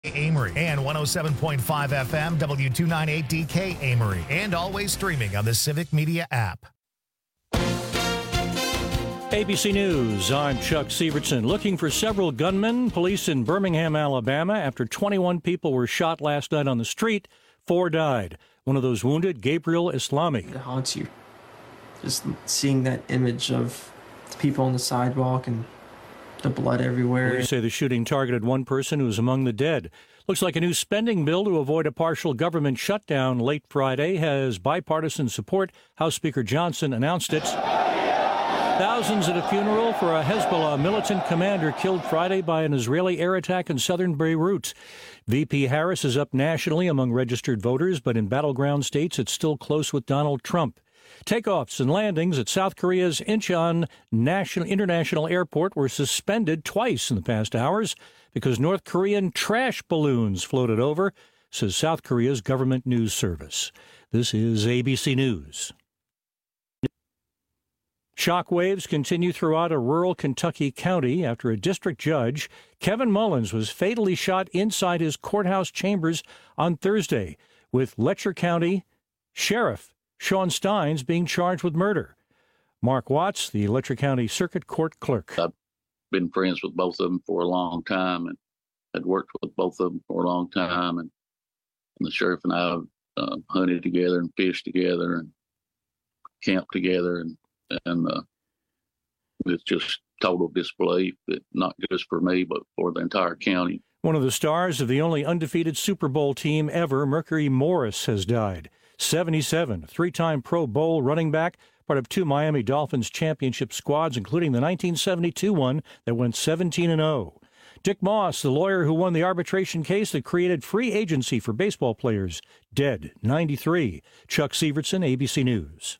Amory and 107.5 FM W298DK Amory, and always streaming on the Civic Media app. ABC News, I'm Chuck Severson. Looking for several gunmen. Police in Birmingham, Alabama, after 21 people were shot last night on the street, 4 died. One of those wounded, Gabriel Islami. It haunts you. Just seeing that image of the people on the sidewalk and the blood everywhere. Police say the shooting targeted one person who was among the dead. Looks like a new spending bill to avoid a partial government shutdown late Friday has bipartisan support. House Speaker Johnson announced it. Thousands at a funeral for a Hezbollah militant commander killed Friday by an Israeli air attack in southern Beirut. VP Harris is up nationally among registered voters, but in battleground states it's still close with Donald Trump. Takeoffs and landings at South Korea's Incheon International Airport were suspended twice in the past hours because North Korean trash balloons floated over, says South Korea's government news service. This is ABC News. Shockwaves continue throughout a rural Kentucky county after a district judge, Kevin Mullins, was fatally shot inside his courthouse chambers on Thursday, with Letcher County Sheriff Sean Steins being charged with murder. Mark Watts, the Letcher County Circuit Court clerk. I've been friends with both of them for a long time and had worked with both of them for a long time. And the sheriff and I have hunted together and fished together and camped together. And it's just total disbelief that not just for me, but for the entire county. One of the stars of the only undefeated Super Bowl team ever, Mercury Morris, has died. 77, three-time Pro Bowl running back, part of 2 Miami Dolphins championship squads, including the 1972 one that went 17-0. Dick Moss, the lawyer who won the arbitration case that created free agency for baseball players, dead, 93. Chuck Severson, ABC News.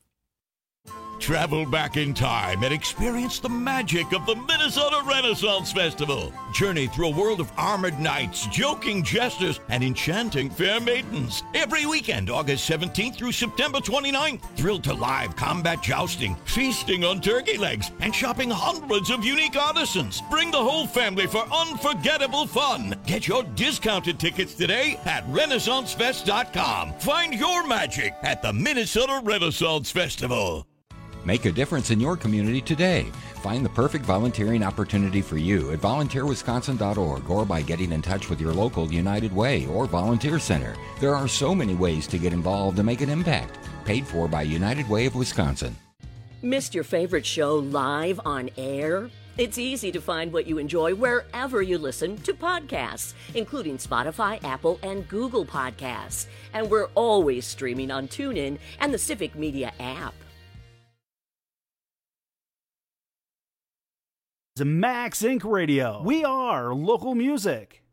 Travel back in time and experience the magic of the Minnesota Renaissance Festival. Journey through a world of armored knights, joking jesters, and enchanting fair maidens. Every weekend, August 17th through September 29th. Thrilled to live combat jousting, feasting on turkey legs, and shopping hundreds of unique artisans. Bring the whole family for unforgettable fun. Get your discounted tickets today at RenaissanceFest.com. Find your magic at the Minnesota Renaissance Festival. Make a difference in your community today. Find the perfect volunteering opportunity for you at volunteerwisconsin.org or by getting in touch with your local United Way or Volunteer Center. There are so many ways to get involved and make an impact. Paid for by United Way of Wisconsin. Missed your favorite show live on air? It's easy to find what you enjoy wherever you listen to podcasts, including Spotify, Apple, and Google Podcasts. And we're always streaming on TuneIn and the Civic Media app. Max Inc. Radio. We are local music.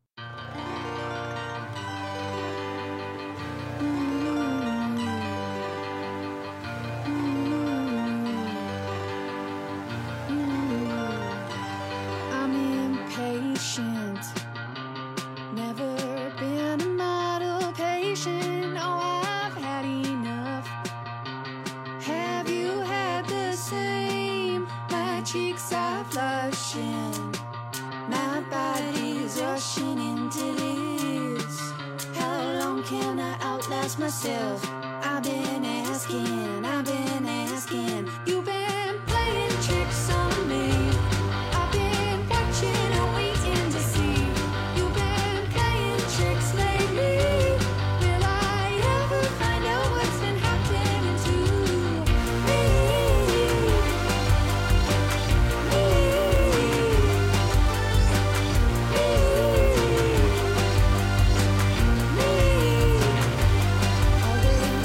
I'm impatient. Never been a model patient. Oh, I've had enough. Have you had the same? My cheeks are flushing. My body's rushing into this. How long can I outlast myself? I've been asking. You've been playing tricks on me. I've been watching and waiting to see. You've been playing tricks lately. Will I ever find out what's been happening to me?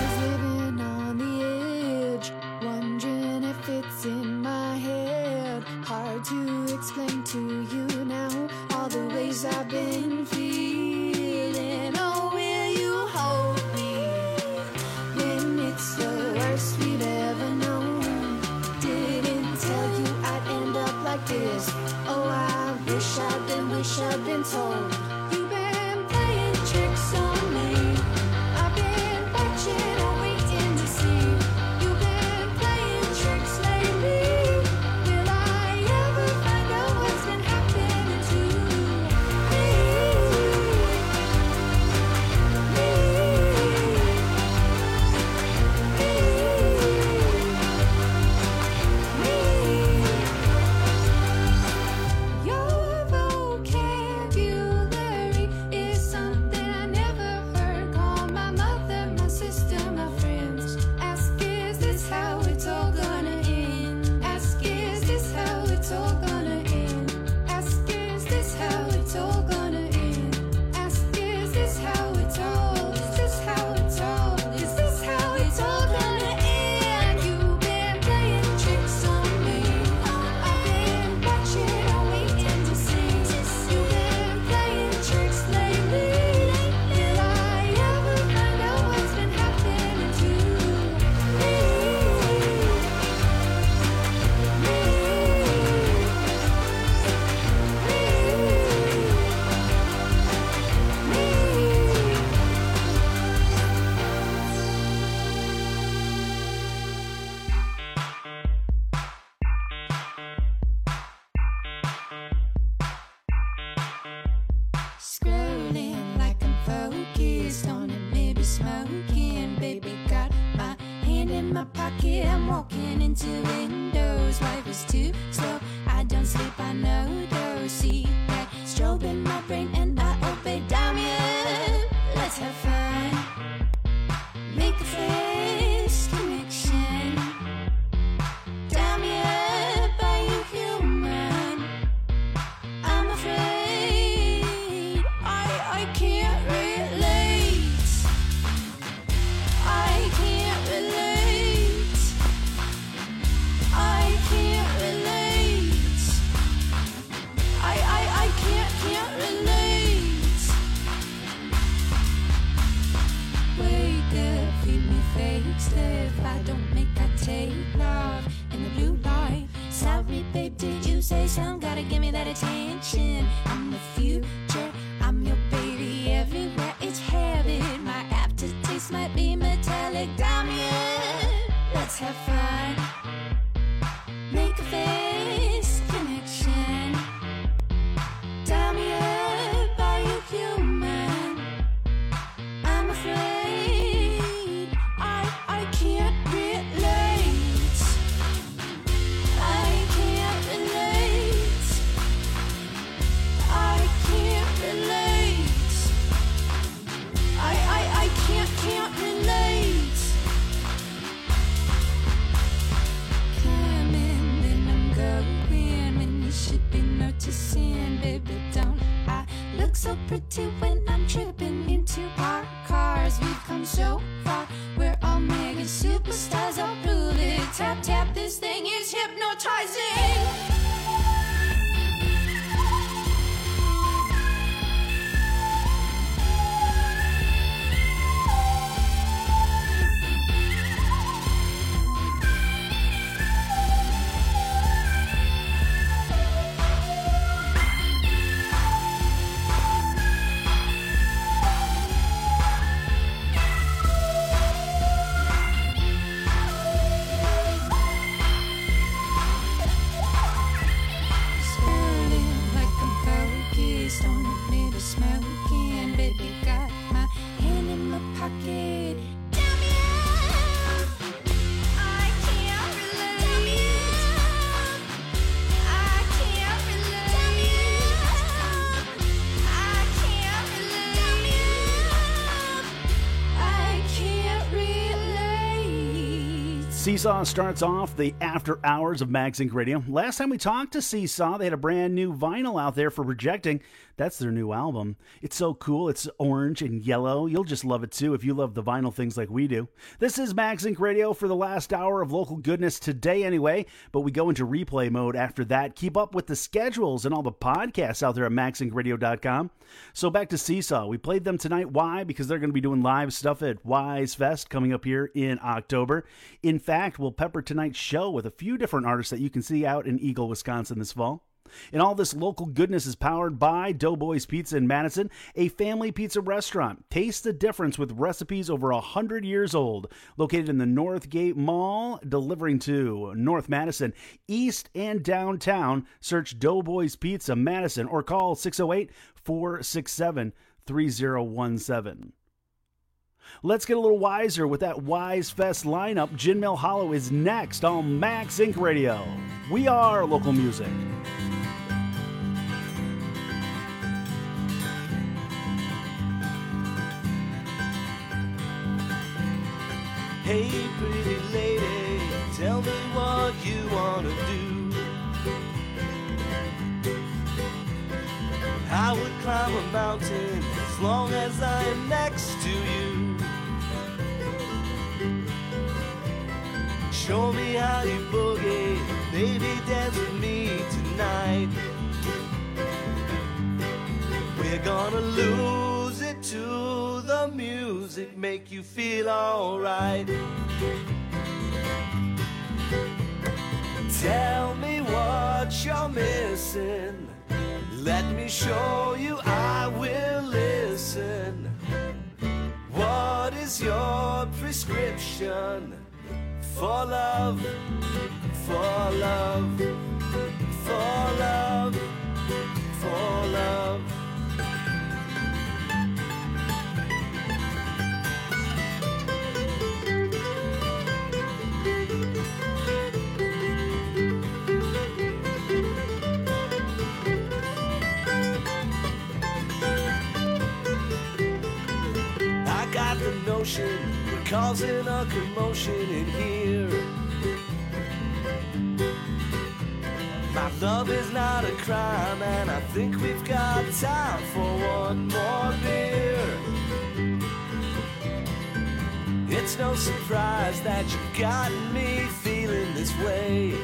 in my pocket, I'm walking into windows. Life is too slow, I don't sleep, I know those. See that strobe in my brain and I obey. Damien, let's have fun. Make a face connection. Damien, are you human? I'm afraid I can't relate. I can't relate. I can't relate. I can't relate. Wake up, feed me fake stuff. I don't make, I take love in the blue light. Sorry, babe, did you say something? Gotta give me that attention. I'm the future, I'm your baby everywhere. It's habit, my aftertaste might be metallic. Damien, let's have fun. Make a face connection. Damien, are you human? I'm afraid I can't relate. I can't relate. I can't relate. I can't relate. Coming, then I'm going when you should be noticing, baby. Don't I look so pretty when I'm tripping into our cars? We've come so far, we're all mega superstars. I'll prove it. Tap, tap, this thing is hypnotizing. Swirling like I'm focused, don't admit to smoking. Baby, got my hand in my pocket. Damien, I can't relate. I can't relate. I can't relate. I can't relate. Seesaw starts off the after hours of Mag Sync Radio. Last time we talked to Seesaw, they had a brand new vinyl out there for Projecting. That's their new album. It's so cool. It's orange and yellow. You'll just love it too if you love the vinyl things like we do. This is Mag Sync Radio for the last hour of local goodness today anyway, but we go into replay mode after that. Keep up with the schedules and all the podcasts out there at magsyncradio.com. So back to Seesaw. We played them tonight. Why? Because they're going to be doing live stuff at Wise Fest coming up here in October. In fact, we'll pepper tonight's show with a few different artists that you can see out in Eagle, Wisconsin this fall. And all this local goodness is powered by Doughboys Pizza in Madison, a family pizza restaurant. Taste the difference with recipes over 100 years old. Located in the Northgate Mall, delivering to North Madison, East and downtown. Search Doughboys Pizza Madison or call 608-467-3017. Let's get a little wiser with that Wise Fest lineup. Gin Mill Hollow is next on Mag Sync Radio. We are local music. Hey, pretty lady, tell me what you want to do. I would climb a mountain as long as I am next to you. Show me how you boogie, baby, dance with me tonight. We're gonna lose it to the music, make you feel alright. Tell me what you're missing, let me show you, I will listen. What is your prescription for love, for love, for love, for love? at the notion we're causing a commotion in here. My love is not a crime, and I think we've got time for one more beer. It's no surprise that you've gotten me feeling this way.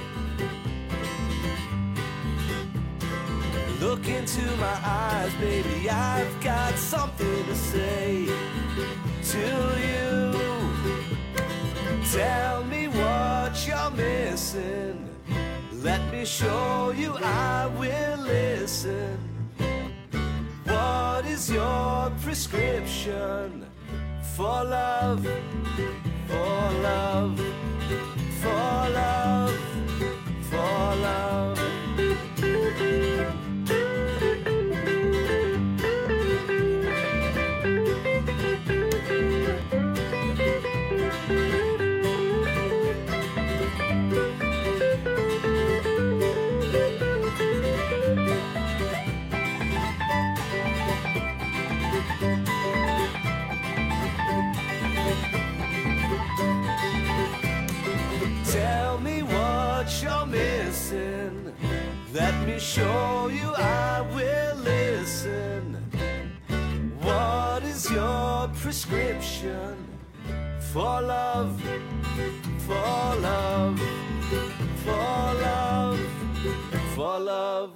Look into my eyes, baby, I've got something to say to you. Tell me what you're missing. Let me show you, I will listen. What is your prescription for love, for love, for love, for love? You're missing. Let me show you, I will listen. What is your prescription for love, for love, for love, for love?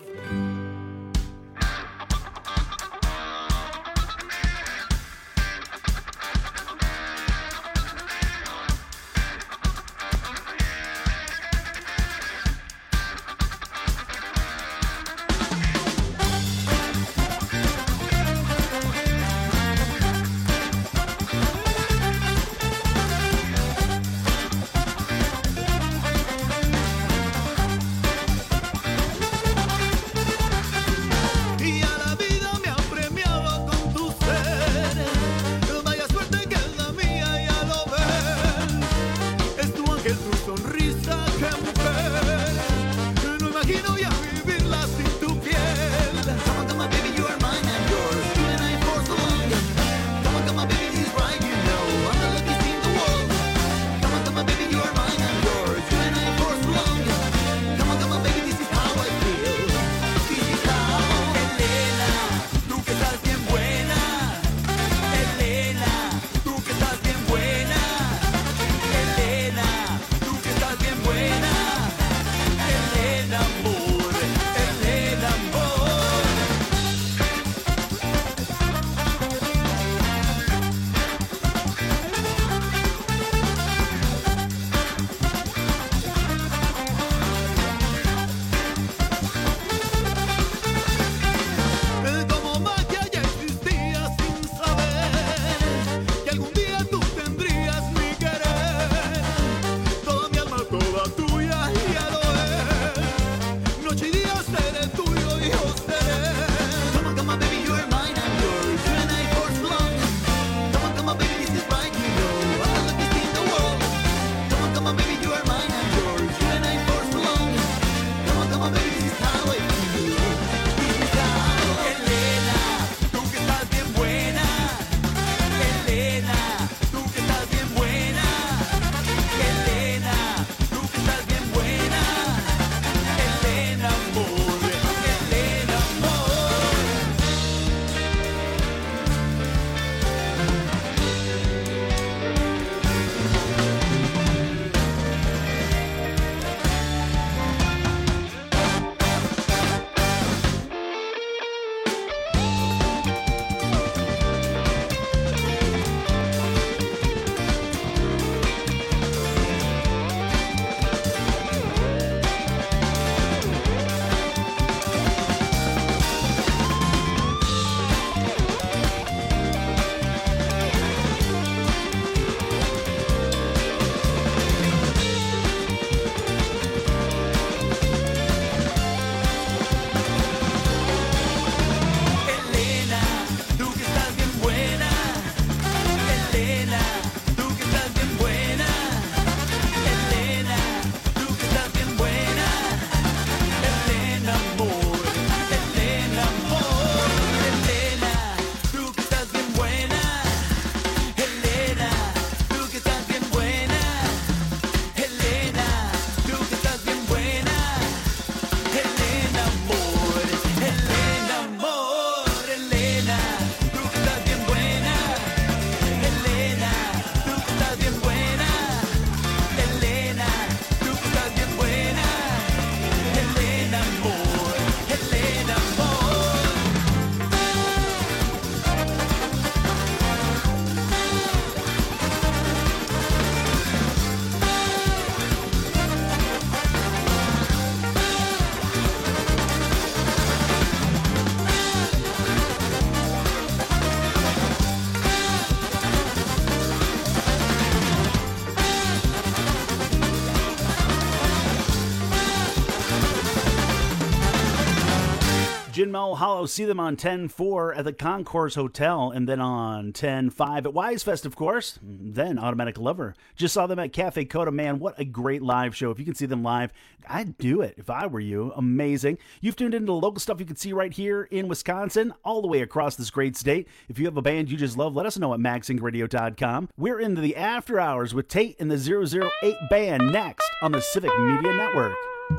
Mulhollow. See them on 10-4 at the Concourse Hotel, and then on 10-5 at Wisefest, of course. Then Automatic Lover. Just saw them at Cafe Coda. Man, what a great live show. If you can see them live, I'd do it if I were you. Amazing. You've tuned into the local stuff you can see right here in Wisconsin, all the way across this great state. If you have a band you just love, let us know at magzinkradio.com. We're into the After Hours with Tate and the 008 Band next on the Civic Media Network.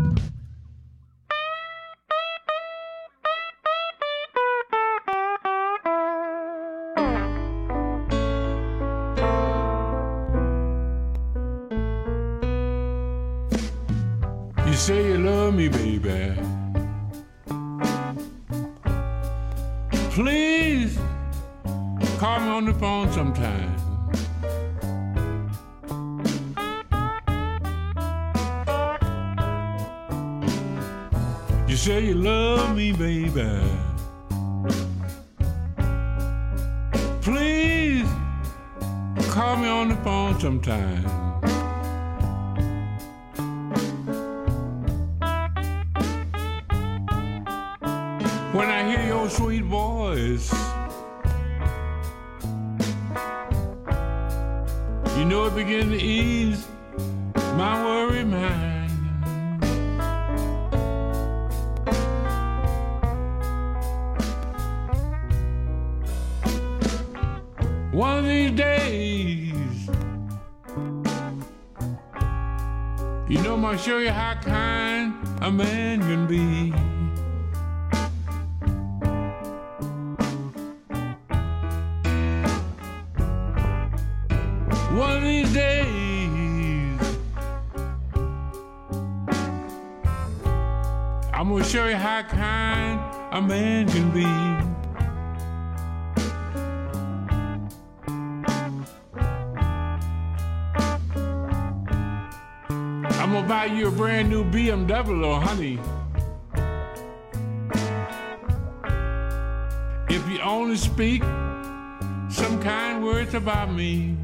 You say you love me, baby. Please call me on the phone sometime. You say you love me, baby. Please call me on the phone sometime. When I hear your sweet voice, you know it begins to ease my worry mind. One of these days, you know I'm gonna show you how kind a man can be. One of these days, I'm gonna show you how kind a man can be. I'm gonna buy you a brand new BMW, honey. If you only speak some kind words about me.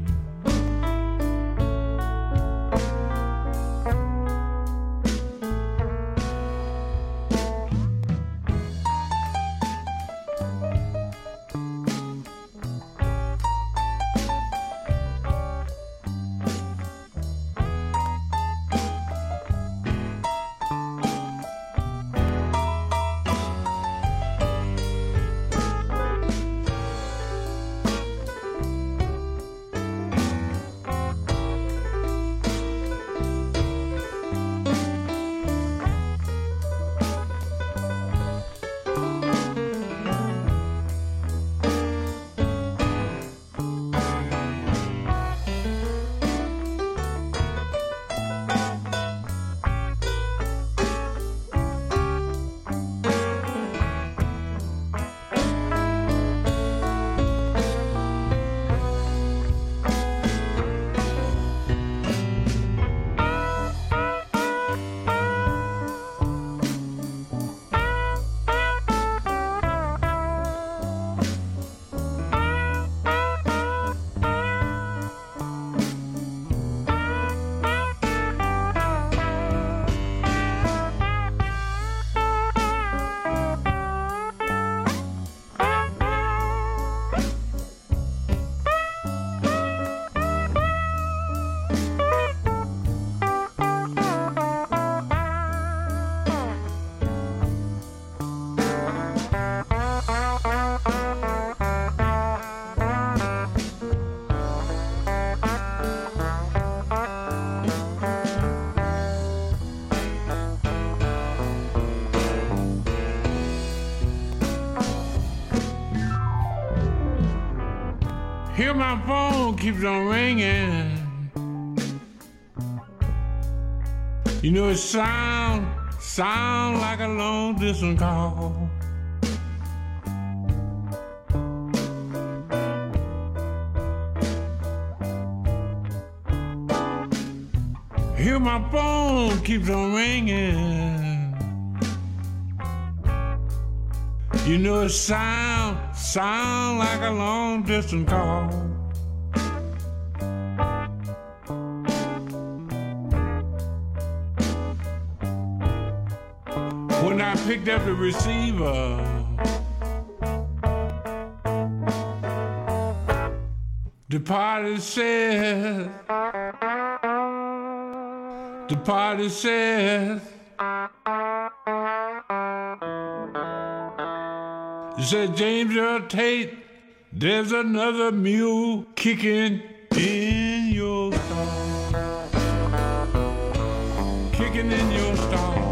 Here my phone keeps on ringing. You know it sound like a long distance call. Here my phone keeps on ringing. You know it sound like a long distance call. When I picked up the receiver, The party says, the party says, you said, James Earl Tate, there's another mule kicking in your stall. Kicking in your stall.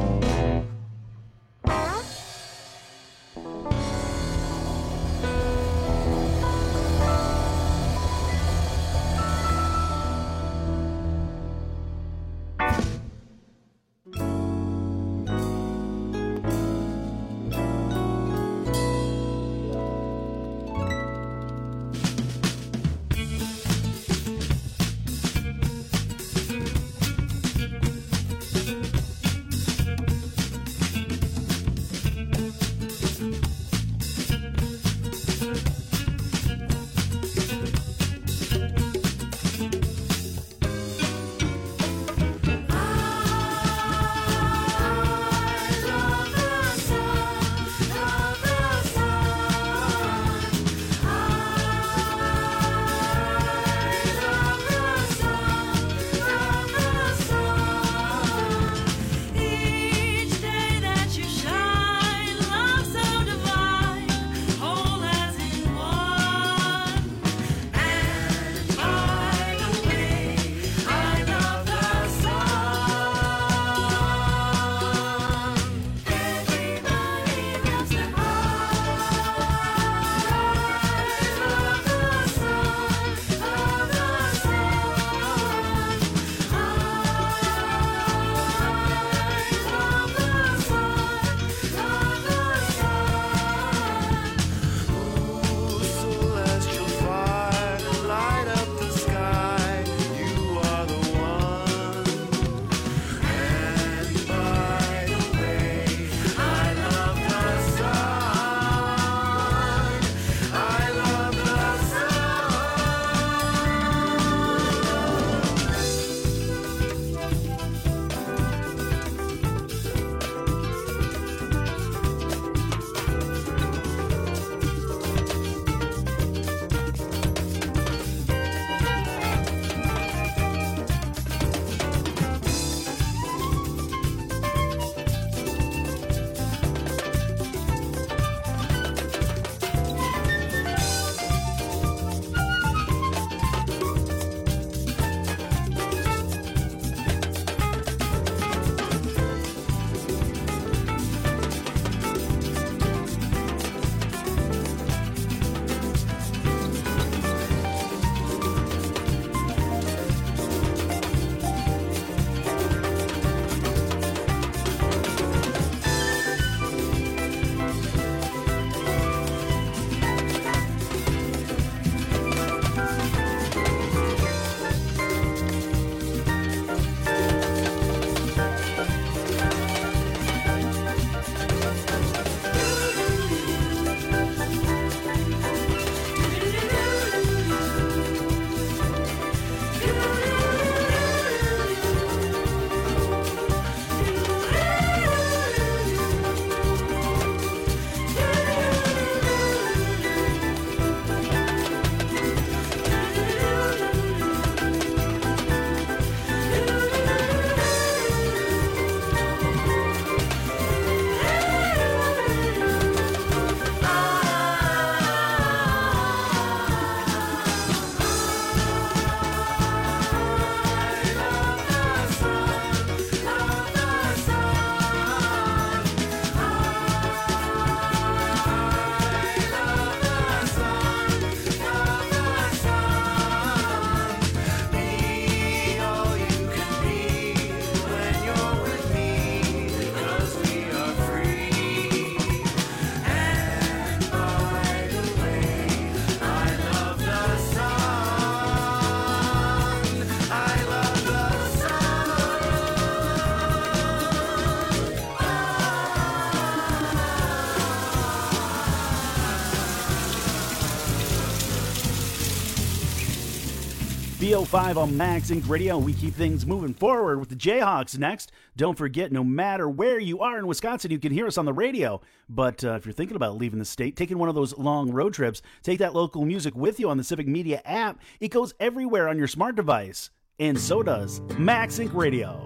B05 on Max Inc. Radio. We keep things moving forward with the Jayhawks next. Don't forget, no matter where you are in Wisconsin, you can hear us on the radio. But if you're thinking about leaving the state, taking one of those long road trips, take that local music with you on the Civic Media app. It goes everywhere on your smart device. And so does Max Inc. Radio.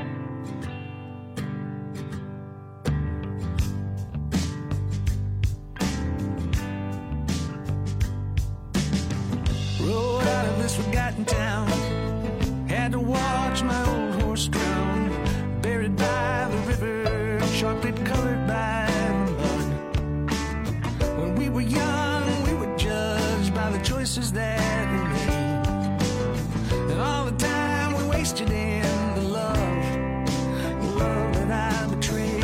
Rode out of this forgotten town, had to watch my old horse drown, buried by the river, chocolate colored by the mud. When we were young, we were judged by the choices that we made, and all the time we wasted in the love that I betrayed.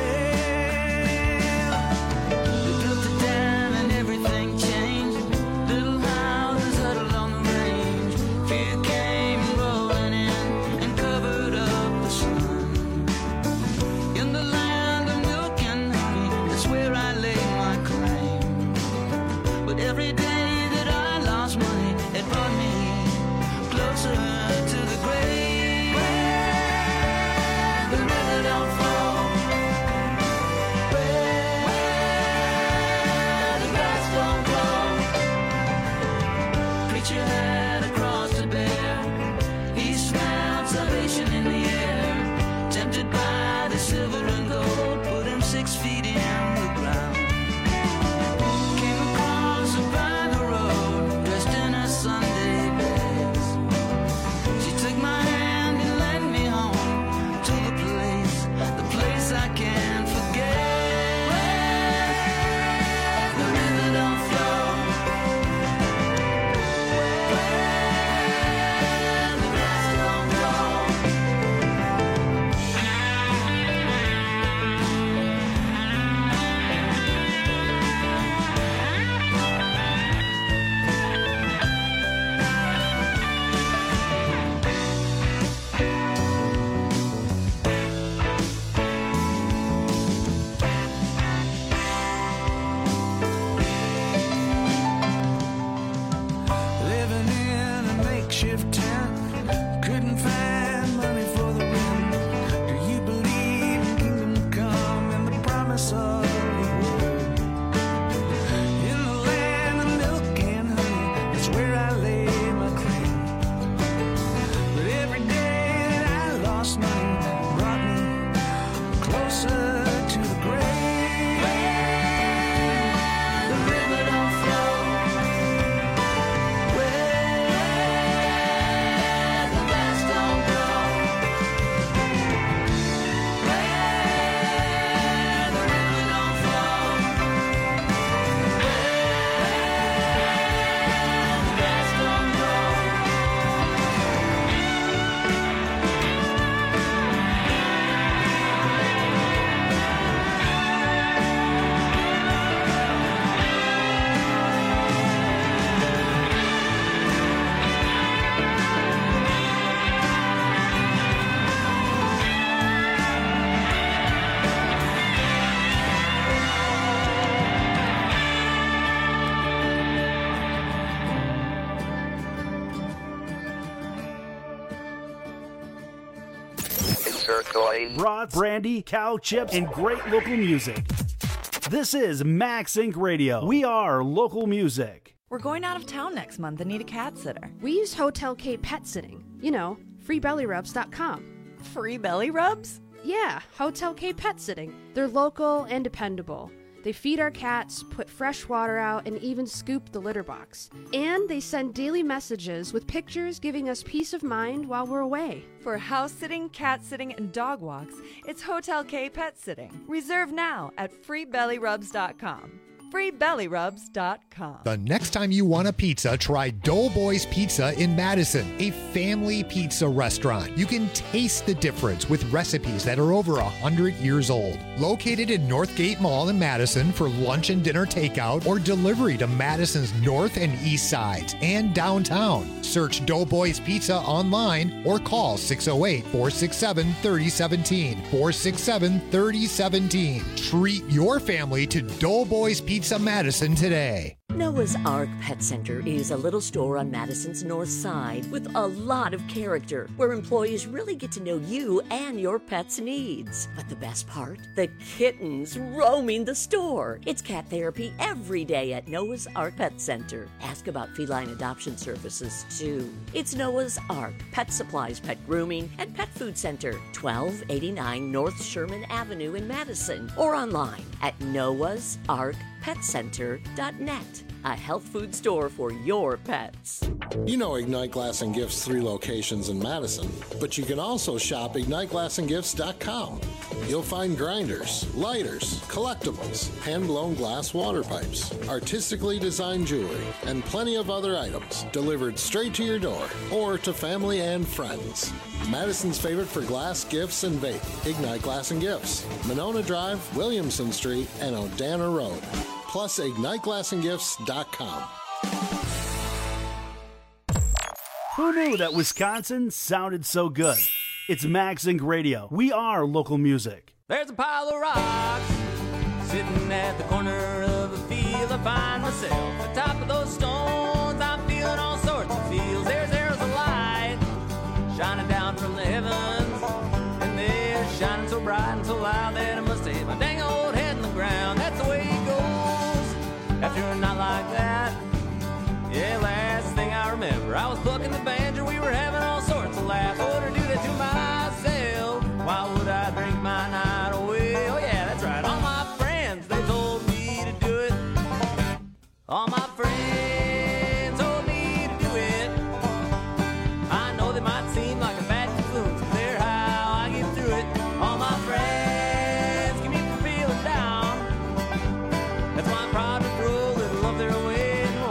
Well, they built it down and everything changed. Little houses huddled on the range. Fear came rolling in and covered up the sun. In the land of milk and honey, that's where I laid my claim. But every day that I lost money, it brought me closer to the grave. Where the river don't flow, where the grass don't grow. Preacher had a cross to bear. He smelled salvation in the air. Tempted by the silver and gold, put him 6 feet in the ground. Came across her by the road, dressed in her Sunday best. She took my hand and led me home to the place I can't forget. Where the river don't flow, where the grass don't grow. Living in a makeshift tent, couldn't find money for the rent. Do you believe in kingdom come and the promise of the word? In the land of milk and honey, that's where I laid my claim. But every day that I lost money brought me closer to the grave. The river don't flow, where the grass don't grow. Where the river don't flow, where the grass don't grow. Brats, brandy, cow chips, and great local music. This is Max Inc. Radio. We are local music. We're going out of town next month and need a cat sitter. We use Hotel K Pet Sitting. You know, freebellyrubs.com. Free belly rubs? Yeah, Hotel K Pet Sitting. They're local and dependable. They feed our cats, put fresh water out, and even scoop the litter box. And they send daily messages with pictures giving us peace of mind while we're away. For house sitting, cat sitting, and dog walks, it's Hotel K Pet Sitting. Reserve now at freebellyrubs.com. freebellyrubs.com. The next time you want a pizza, try Doughboys Pizza in Madison, a family pizza restaurant. You can taste the difference with recipes that are over 100 years old. Located in Northgate Mall in Madison for lunch and dinner takeout or delivery to Madison's north and east sides and downtown. Search Doughboys Pizza online or call 608-467-3017. 467-3017. Treat your family to Doughboys Pizza Madison today. Noah's Ark Pet Center is a little store on Madison's north side with a lot of character, where employees really get to know you and your pet's needs. But the best part? The kittens roaming the store. It's cat therapy every day at Noah's Ark Pet Center. Ask about feline adoption services, too. It's Noah's Ark Pet Supplies, Pet Grooming, and Pet Food Center, 1289 North Sherman Avenue in Madison, or online at noahsarkpetcenter.net. A health food store for your pets. You know Ignite Glass and Gifts' 3 locations in Madison, but you can also shop IgniteGlassandGifts.com. You'll find grinders, lighters, collectibles, hand-blown glass water pipes, artistically designed jewelry, and plenty of other items delivered straight to your door or to family and friends. Madison's favorite for glass, gifts, and vape. Ignite Glass and Gifts. Monona Drive, Williamson Street, and Odana Road. Plus IgniteGlassandGifts.com. Who knew that Wisconsin sounded so good? It's Mag Zinc Radio. We are local music. There's a pile of rocks sitting at the corner of a field. I find myself atop of those stones. I'm feeling all sorts of feels. There's a light shining down from the heavens, and they're shining so bright and so loud that I must hit my dang old head in the ground. That's the way it goes after a night like that. Yeah, last thing I remember, I was plucking the banjo. We were having all sorts of laughs. I would do that to myself. Why would I drink my night away? Oh yeah, that's right. All my friends, they told me to do it. All my friends told me to do it. I know they might seem like a bad influence, but they're how I get through it. All my friends keep me from feeling down. That's why I'm proud to throw a little of their way.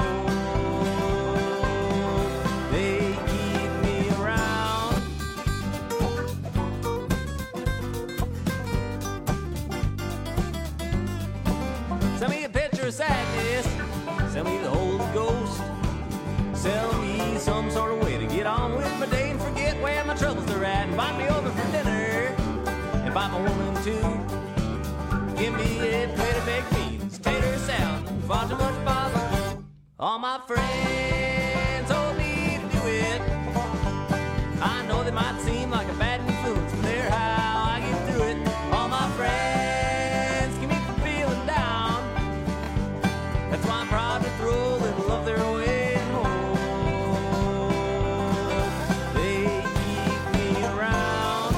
Sell me a picture of sadness, sell me the Holy Ghost, sell me some sort of way to get on with my day and forget where my troubles are at. Invite me over for dinner, invite my woman too. Give me a plate of baked beans, tater salad, and far too much bother. All my friends told me to do it. I know they might seem like a bad influence, but they're how I get through it. All my friends keep me from feeling down. That's why I'm proud to throw a little of their way home. They keep me around.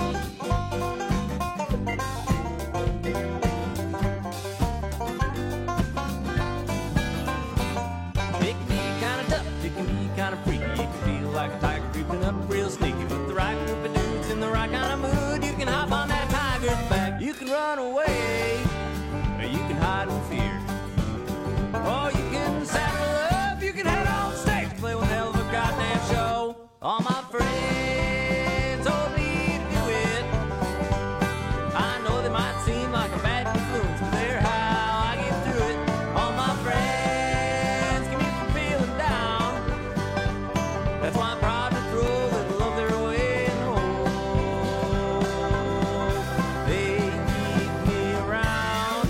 It can be kind of tough, it can be kind of freaky. It can feel like a tiger creeping up real sneaky. With the right group of dudes in the right kind of mood, you can hop on that tiger's back. You can run away, or you can hide in fear. Oh, you can saddle up, you can head on stage, play one hell of a goddamn show. All my friends told me to do it. I know they might seem like a bad influence, but they're how I get through it. All my friends keep me from feeling down. That's why I'm proud to throw a little of their way home. They keep me around.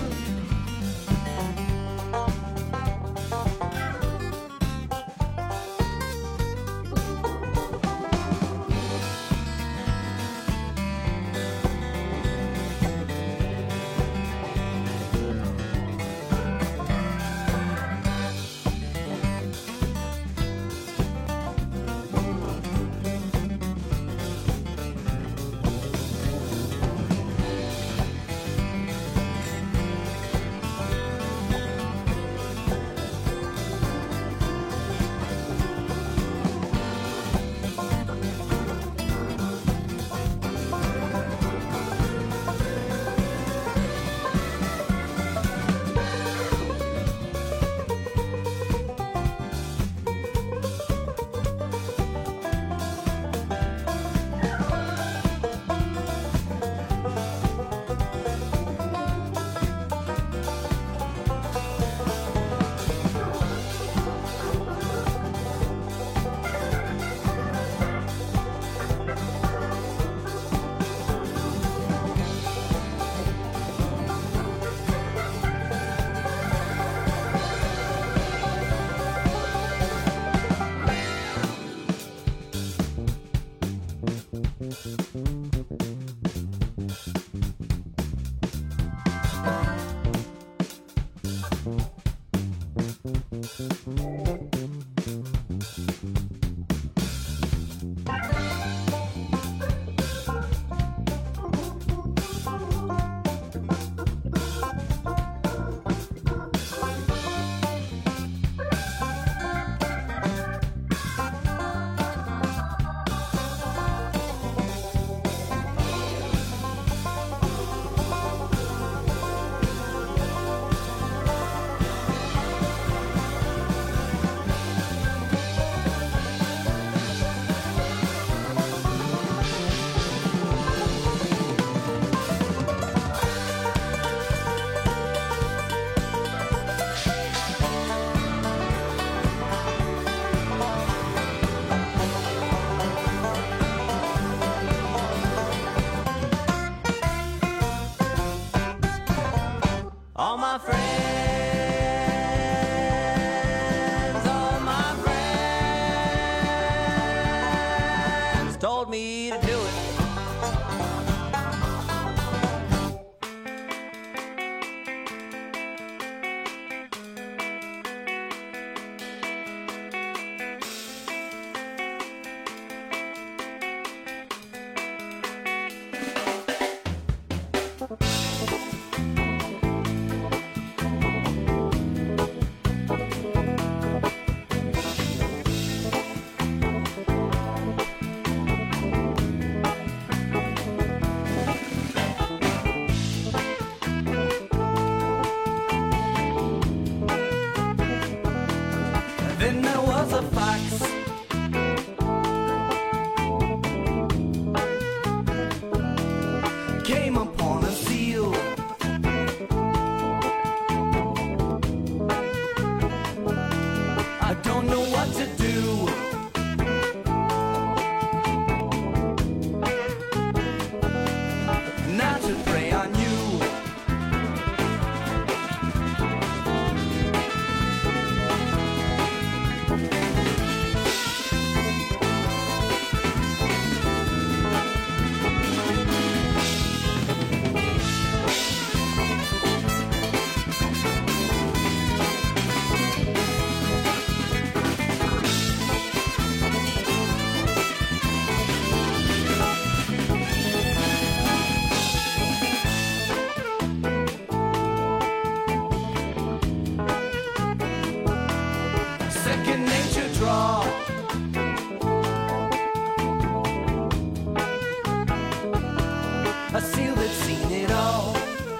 called me to do it. Then there was a fox. Came upon a seal. I don't know what to do. Not to prey on you. Second nature draw. A seal that's seen it all.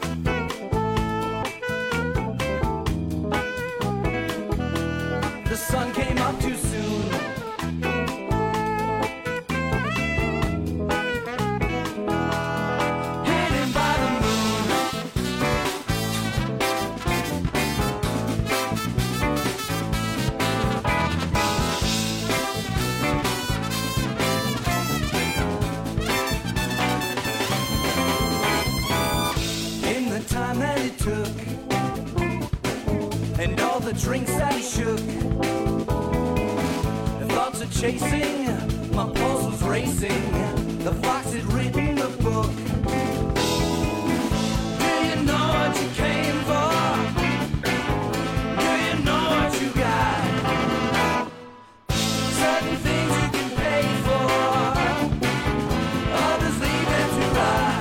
The sun came up too soon. Hidden by the moon. In the time that it took, and all the drinks that he shook, the thoughts of chasing, my pulse was racing. The fox had written the book. Do you know what you came for? Do you know what you got? Certain things you can pay for, others leave it to rot.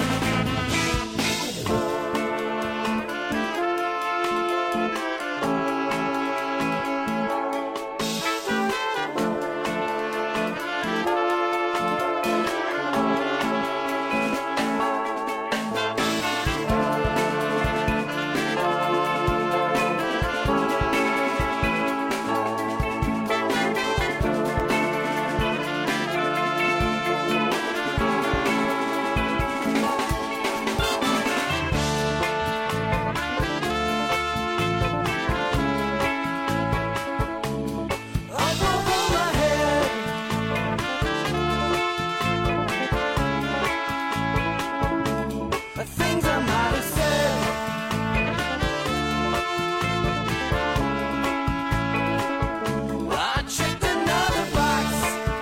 Things I might have said. I checked another box.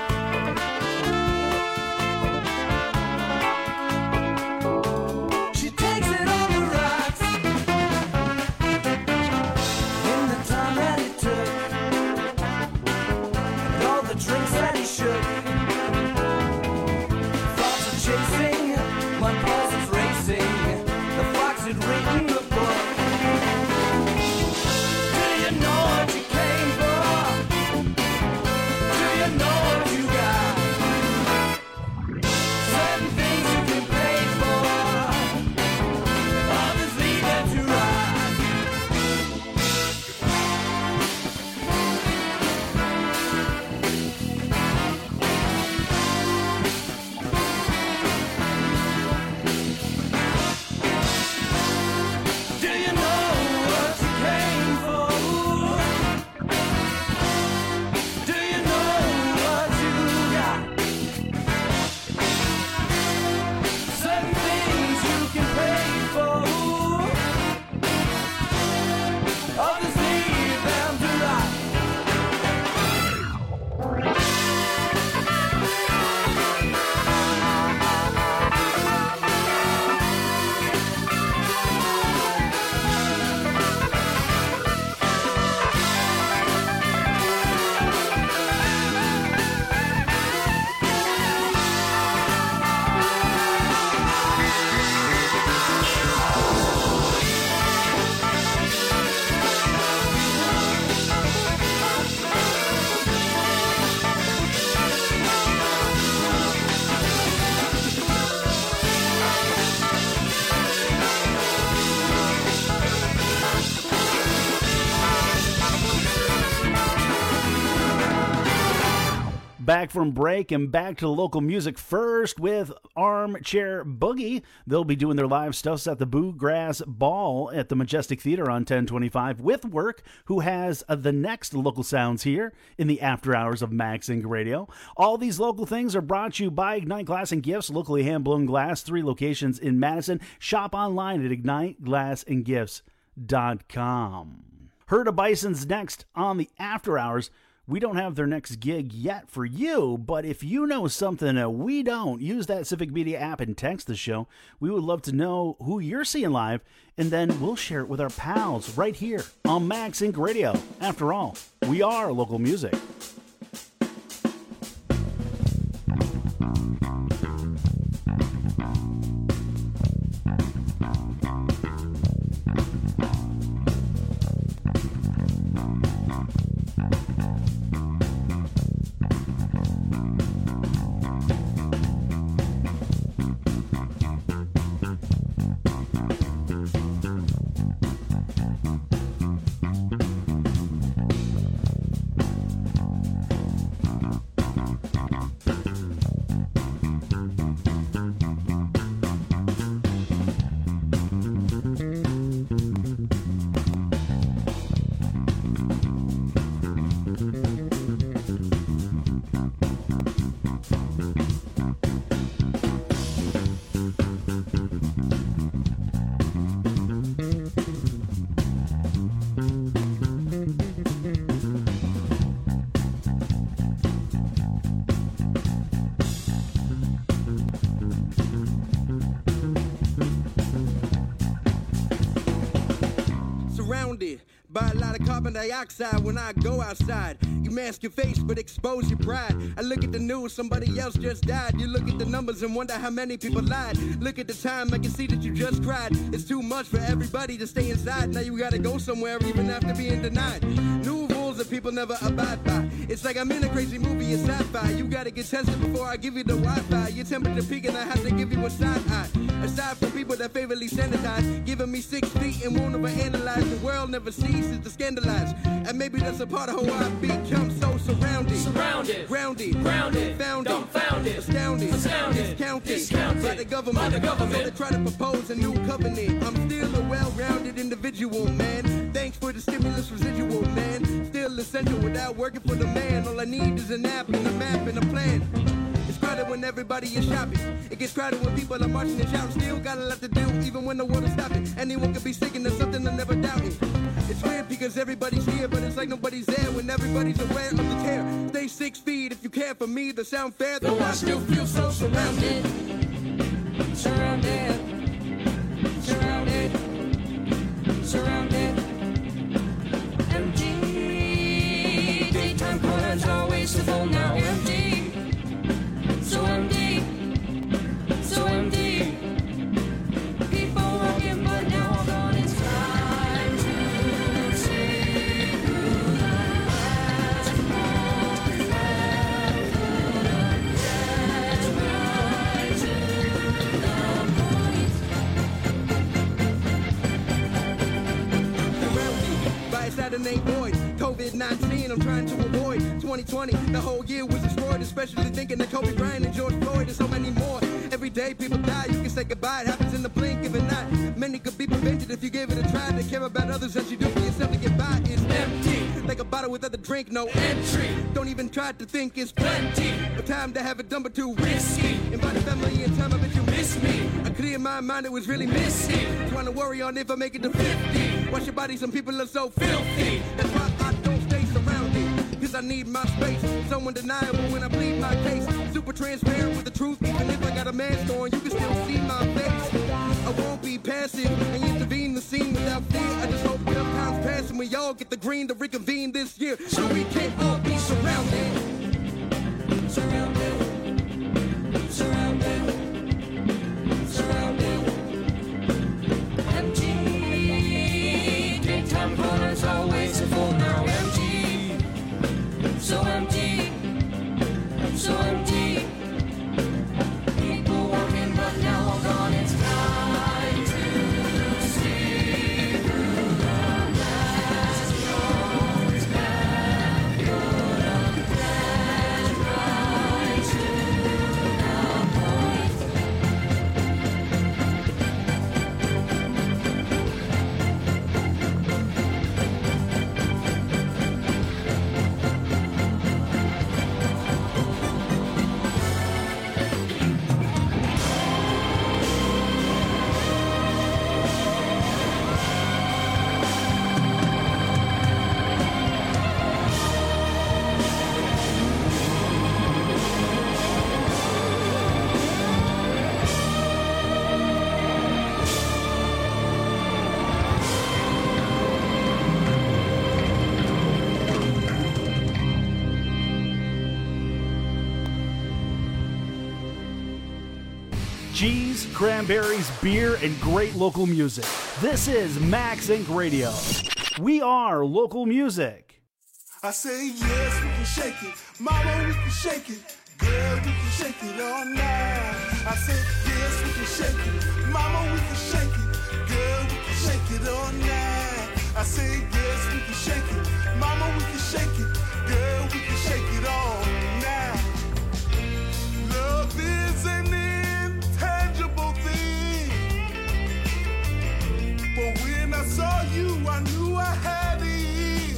She takes it on the rocks. In the time that it took, and all the drinks that he shook, thoughts of chasing, my pulse was racing. The fox had written the book. Do you know what you came for? Do you know what you got? Certain things you can pay for, others leave it to rot. back from break and back to the local music first with Armchair Boogie. They'll be doing their live stuff at the Bluegrass Ball at the Majestic Theater on 1025 with Work, who has the next local sounds here in the after hours of MagSync Radio. All these local things are brought to you by Ignite Glass and Gifts, locally hand-blown glass, 3 locations in Madison. Shop online at IgniteGlassandGifts.com. Herda Bison's next on the after hours. We don't have their next gig yet for you, but if you know something that we don't, use that Civic Media app and text the show. We would love to know who you're seeing live, and then we'll share it with our pals right here on MagSync Radio. After all, we are local music. By a lot of carbon dioxide when I go outside. You mask your face but expose your pride. I look at the news, somebody else just died. You look at the numbers and wonder how many people lied. Look at the time, I can see that you just cried. It's too much for everybody to stay inside. Now you gotta go somewhere even after being denied. New rules that people never abide by. It's like I'm in a crazy movie, it's sci-fi. You gotta get tested before I give you the Wi-Fi. Your temperature peaking, I have to give you a side eye. Aside from people that favorably sanitize, giving me 6 feet and won't overanalyze. The world never ceases to scandalize. And maybe that's a part of how I become so surrounded. Surrounded, grounded, founded, dumbfounded, astounded, discounted by the government. So they try to propose a new covenant. I'm still a well-rounded individual, man. Thanks for the stimulus residual, man. Still essential without working for the man. All I need is an app and a map and a plan. It's crowded when everybody is shopping. It gets crowded when people are marching and shouting. Still got a lot to do, even when the world is stopping. Anyone could be sick and there's something I never doubted. It's weird because everybody's here, but it's like nobody's there when everybody's aware of the tear. Stay 6 feet if you care for me. The sound fair, though I still feel so surrounded. Surrounded. Surrounded. Surrounded. Empty. Daytime corners always so full, now empty. So empty. So empty. People walking, but now all gone. It's time to see through the glass. Saturday void, COVID-19, I'm trying to avoid 2020, the whole year was destroyed, especially thinking of Kobe Bryant and George Floyd and so many more. Every day people die, you can say goodbye, it happens in the blink of an eye. Many could be prevented if you give it a try. To care about others as you do for yourself to get by is empty, like a bottle without the drink, no entry. Don't even try to think it's plenty, but time to have it done but too risky. Invite a family in time, I bet you miss me. I cleared my mind, it was really missing. Trying to worry on if I make it to 50. Watch your body, some people are so filthy. That's why I don't stay surrounded, cause I need my space. So undeniable when I plead my case. Super transparent with the truth, even if I got a mask on, you can still see my face. I won't be passive and intervene the scene without fear. I just hope enough time's pass and we all get the green to reconvene this year, so we can all be surrounded. Surrounded. Surrounded. Surrounded. Empty. Daytime corners always so full, now empty. So empty. So empty. People walking but now all gone. It's time to see through the glass. Yours back, good up, that's right. cheese, cranberries, beer, and great local music. This is Max Inc. Radio. We are local music. I say yes, we can shake it. Mama, we can shake it. Girl, we can shake it all night. I said yes, we can shake it. Mama, we can shake it. Girl, we can shake it all night. I say yes, we can shake it. Mama, we can shake it. Girl, we can shake it all night. Love is an intangible thing. But when I saw you, I knew I had it.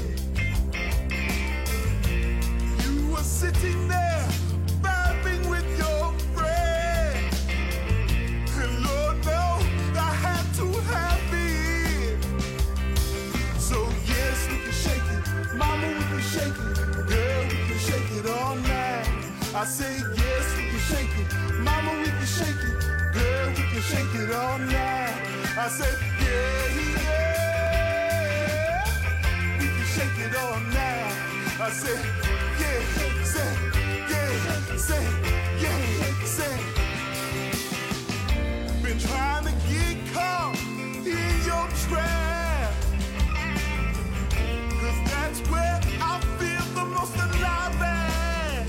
You were sitting there, vibing with your friend. And Lord knows I had to have it. So yes, we can shake it. Mama, we can shake it. Girl, we can shake it all night. I say yes, we can shake it. Mama, we can shake it. Girl, we can shake it all night. I said yeah, yeah. We can shake it all night. I said yeah, say yeah, say yeah, say. Been trying to get caught in your trap, 'cause that's where I feel the most alive at.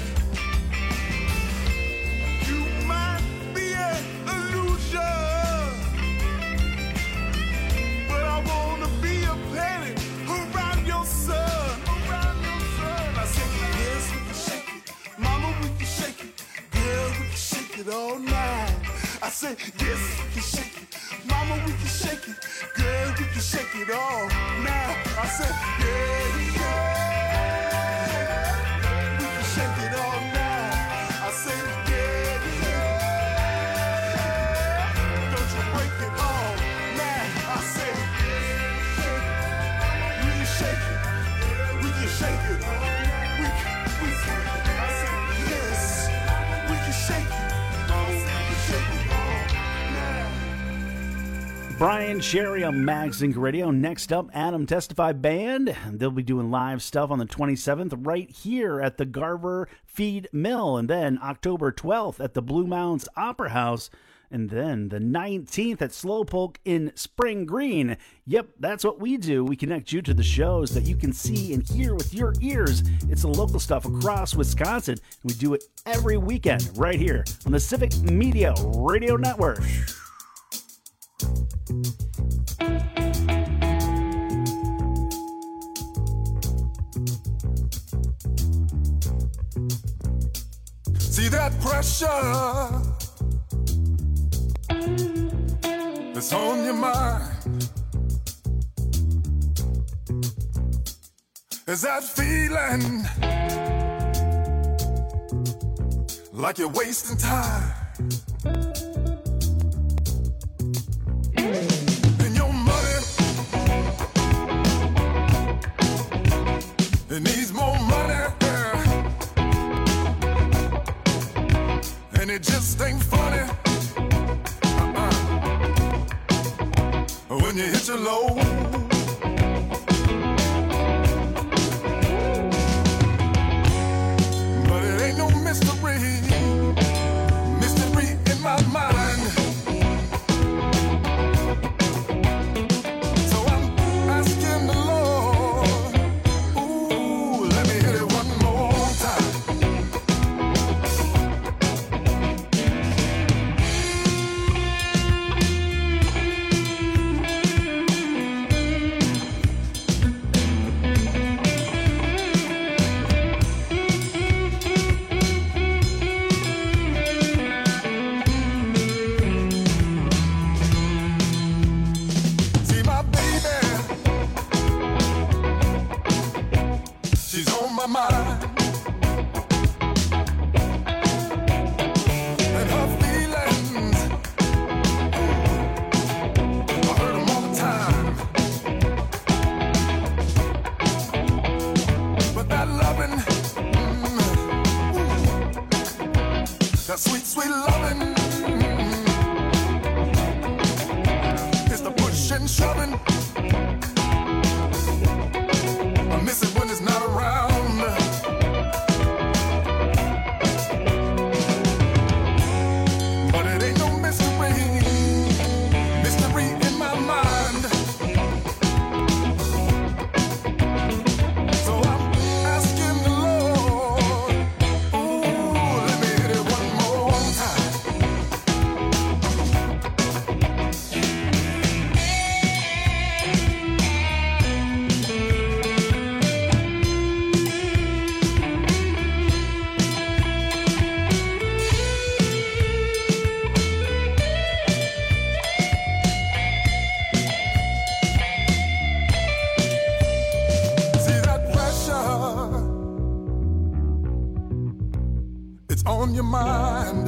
You might be an illusion, but I wanna be a planet around your sun. I said yes, we can shake it. Mama, we can shake it. Girl, we can shake it all night. I said yes, we can shake it. Mama, we can shake it. Girl, we can shake it all night. I said yeah, yeah. We can shake it all night. I said yeah, yeah. Don't you break it all night. I said we can shake it. We can shake it. We can. I said yes, we can shake it. Mama, we can shake it all night. Brian Sherry on Max Inc. Radio. Next up, Adam Testify Band. They'll be doing live stuff on the 27th right here at the Garver Feed Mill. And then October 12th at the Blue Mounds Opera House. And then the 19th at Slowpoke in Spring Green. Yep, that's what we do. We connect you to the shows that you can see and hear with your ears. It's the local stuff across Wisconsin. We do it every weekend right here on the Civic Media Radio Network. See that pressure that's on your mind? Is that feeling like you're wasting time? And your money, it needs more money, and it just ain't funny when you hit your low. But it ain't no mystery in my mind. So I'm asking the Lord, ooh, let me hit it one more time. See my baby, she's on my mind, and her feelings, I heard them all the time. But that loving, that sweet, sweet loving, it's the push and shoving. I miss it when it's not around. But it ain't no mystery. it's on your mind.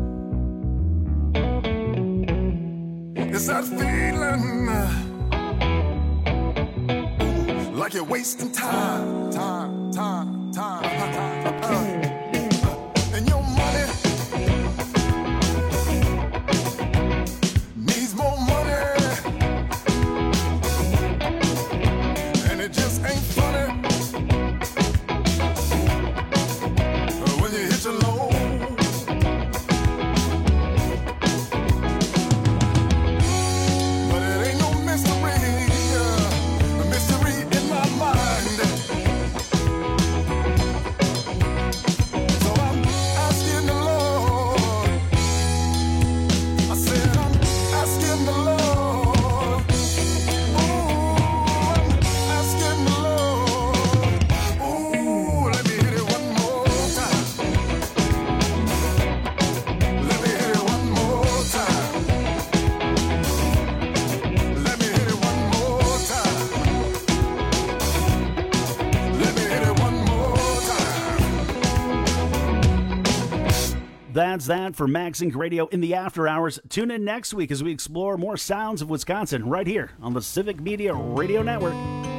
It's that feeling like you're wasting time. And your money needs more money, and it just ain't funny when you hit your low. But it ain't no mystery in my mind. So I'm asking the Lord. I said I'm asking the Lord. Ooh, I'm asking the Lord. Ooh, let me hit it one more time. Let me hit it one more time. Let me hit it one more time. Let me hit it one more time. That's that for Maxink Radio in the After Hours. Tune in next week as we explore more sounds of Wisconsin right here on the Civic Media Radio Network.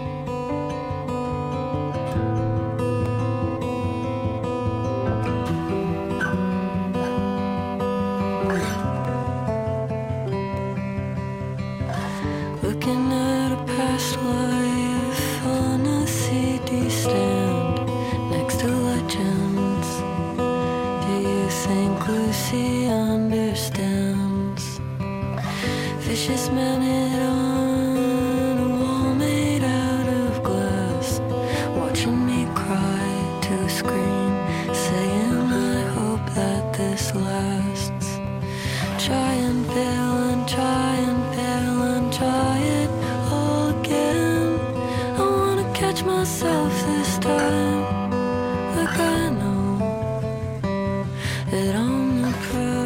Looking at a past life on a CD stand next to legends. Do you think Lucy understands? Vicious man it on a wall made out of glass, watching me cry to a screen, saying I hope that this lasts. Try and fail and try and fail and try it all again. I wanna catch myself this time, like I know that I'm the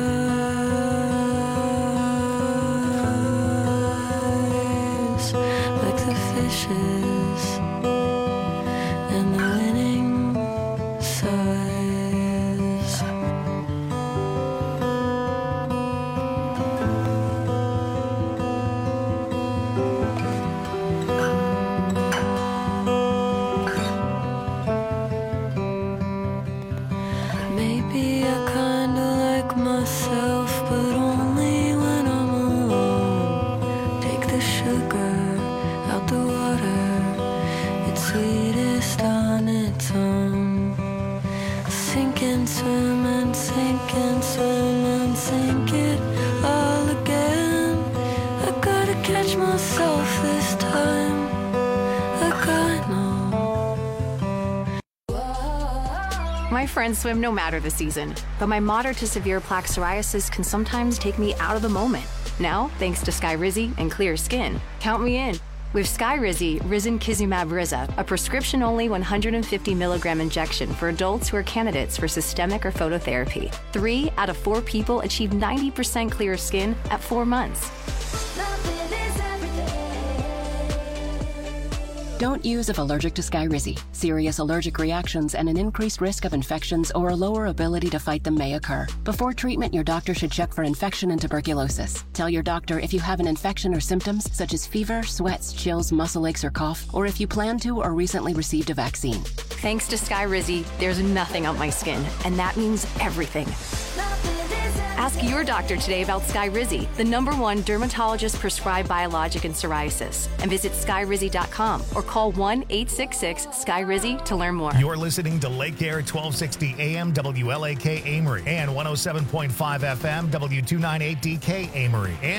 prize, like the fishes and the winning size. Maybe I kinda like myself, but only when I'm alone. Take the sugar out the water, it's sweetest on its own. Sink and swim and sink and swim and sink it all again. I gotta catch myself this time, like I know. My friends swim no matter the season, but my moderate to severe plaque psoriasis can sometimes take me out of the moment. Now, thanks to Skyrizi and clear skin, count me in. With Skyrizi, Risankizumab Riza, a prescription-only 150 milligram injection for adults who are candidates for systemic or phototherapy. 3 out of 4 people achieve 90% clear skin at 4 months. Don't use if allergic to Skyrizi. Serious allergic reactions and an increased risk of infections or a lower ability to fight them may occur. Before treatment, your doctor should check for infection and tuberculosis. Tell your doctor if you have an infection or symptoms such as fever, sweats, chills, muscle aches, or cough, or if you plan to or recently received a vaccine. Thanks to Skyrizi, there's nothing on my skin, and that means everything. Ask your doctor today about Skyrizi, the #1 dermatologist-prescribed biologic in psoriasis, and visit skyrizi.com or call 1-866-SKYRIZI to learn more. You're listening to Lake Air 1260 AM WLAK Amory and 107.5 FM W298DK Amory. And